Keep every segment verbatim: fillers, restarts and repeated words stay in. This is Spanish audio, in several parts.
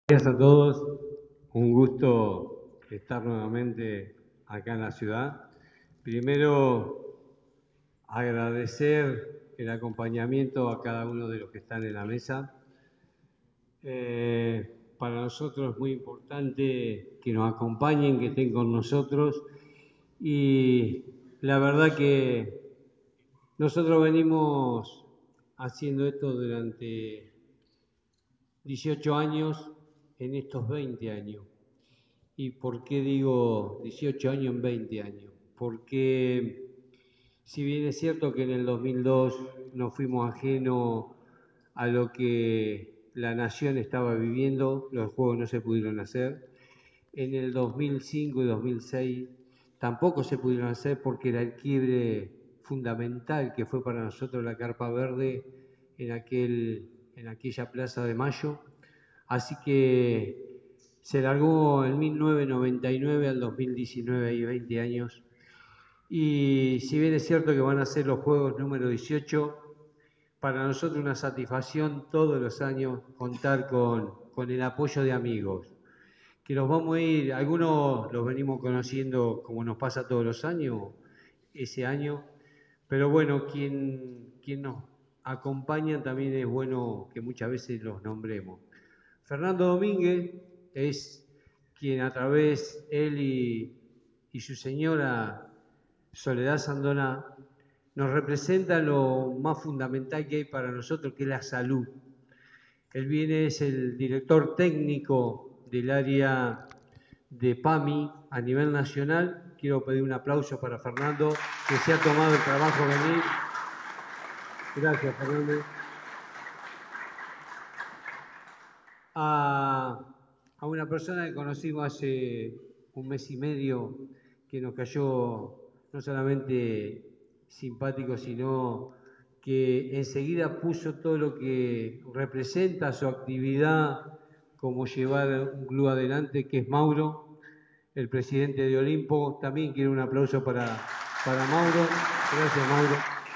Buenos días a todos, un gusto estar nuevamente acá en la ciudad. Primero, agradecer el acompañamiento a cada uno de los que están en la mesa. Eh, para nosotros es muy importante que nos acompañen, que estén con nosotros y la verdad que nosotros venimos haciendo esto durante dieciocho años en estos veinte años. ¿Y por qué digo dieciocho años en veinte años? Porque si bien es cierto que en el dos mil dos no fuimos ajenos a lo que la nación estaba viviendo, los juegos no se pudieron hacer. En el dos mil cinco y dos mil seis tampoco se pudieron hacer porque era el quiebre fundamental que fue para nosotros la Carpa Verde en, aquel, en aquella Plaza de Mayo. Así que se largó en mil novecientos noventa y nueve al dos mil diecinueve, hay veinte años. Y si bien es cierto que van a ser los juegos número dieciocho, para nosotros una satisfacción todos los años contar con, con el apoyo de amigos. Que los vamos a ir, algunos los venimos conociendo como nos pasa todos los años, ese año, pero bueno, quien, quien nos acompaña también es bueno que muchas veces los nombremos. Fernando Domínguez es quien a través, él y, y su señora Soledad Sandona, nos representa lo más fundamental que hay para nosotros, que es la salud. Él viene, es el director técnico del área de PAMI a nivel nacional. Quiero pedir un aplauso para Fernando, que se ha tomado el trabajo de venir. Gracias, Fernando. A, a una persona que conocimos hace un mes y medio, que nos cayó no solamente simpático, sino que enseguida puso todo lo que representa su actividad, como llevar un club adelante, que es Mauro, el presidente de Olimpo. También quiero un aplauso para, para Mauro. Gracias, Mauro.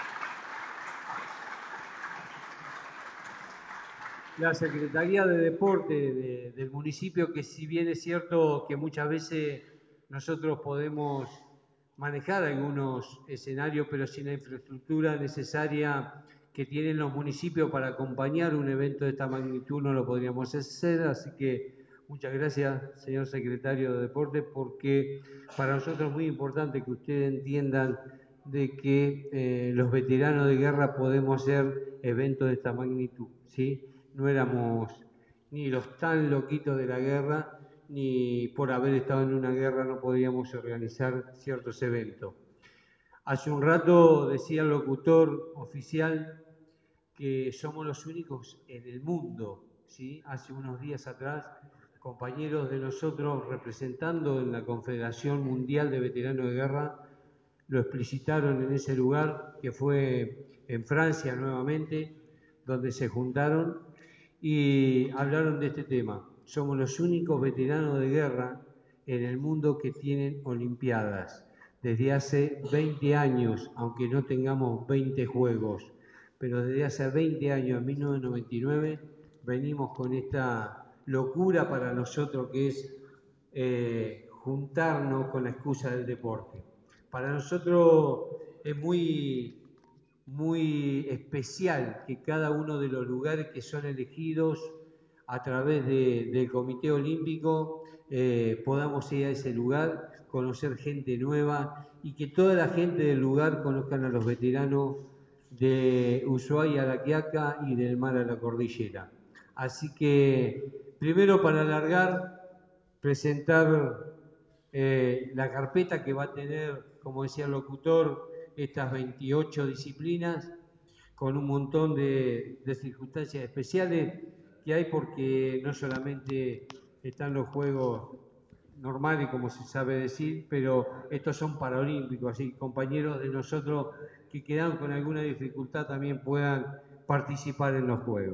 La Secretaría de Deporte de, del municipio, que si bien es cierto que muchas veces nosotros podemos manejar algunos escenarios, pero sin la infraestructura necesaria que tienen los municipios para acompañar un evento de esta magnitud no lo podríamos hacer. Así que muchas gracias, señor secretario de Deporte, porque para nosotros es muy importante que ustedes entiendan de que eh, los veteranos de guerra podemos hacer eventos de esta magnitud, ¿sí? No éramos ni los tan loquitos de la guerra, ni por haber estado en una guerra no podíamos organizar ciertos eventos. Hace un rato decía el locutor oficial que somos los únicos en el mundo, ¿sí? Hace unos días atrás, compañeros de nosotros representando en la Confederación Mundial de Veteranos de Guerra, lo explicitaron en ese lugar, que fue en Francia nuevamente, donde se juntaron y hablaron de este tema. Somos los únicos veteranos de guerra en el mundo que tienen olimpiadas. Desde hace veinte años, aunque no tengamos veinte juegos, pero desde hace veinte años, en mil novecientos noventa y nueve, venimos con esta locura para nosotros que es eh, juntarnos con la excusa del deporte. Para nosotros es muy muy especial que cada uno de los lugares que son elegidos a través de, del Comité Olímpico eh, podamos ir a ese lugar, conocer gente nueva y que toda la gente del lugar conozcan a los veteranos de Ushuaia a La Quiaca y del mar a la cordillera. Así que, primero para alargar, presentar eh, la carpeta que va a tener, como decía el locutor, estas veintiocho disciplinas, con un montón de, de circunstancias especiales que hay, porque no solamente están los juegos normales, como se sabe decir, pero estos son paralímpicos, así que compañeros de nosotros que quedan con alguna dificultad también puedan participar en los juegos.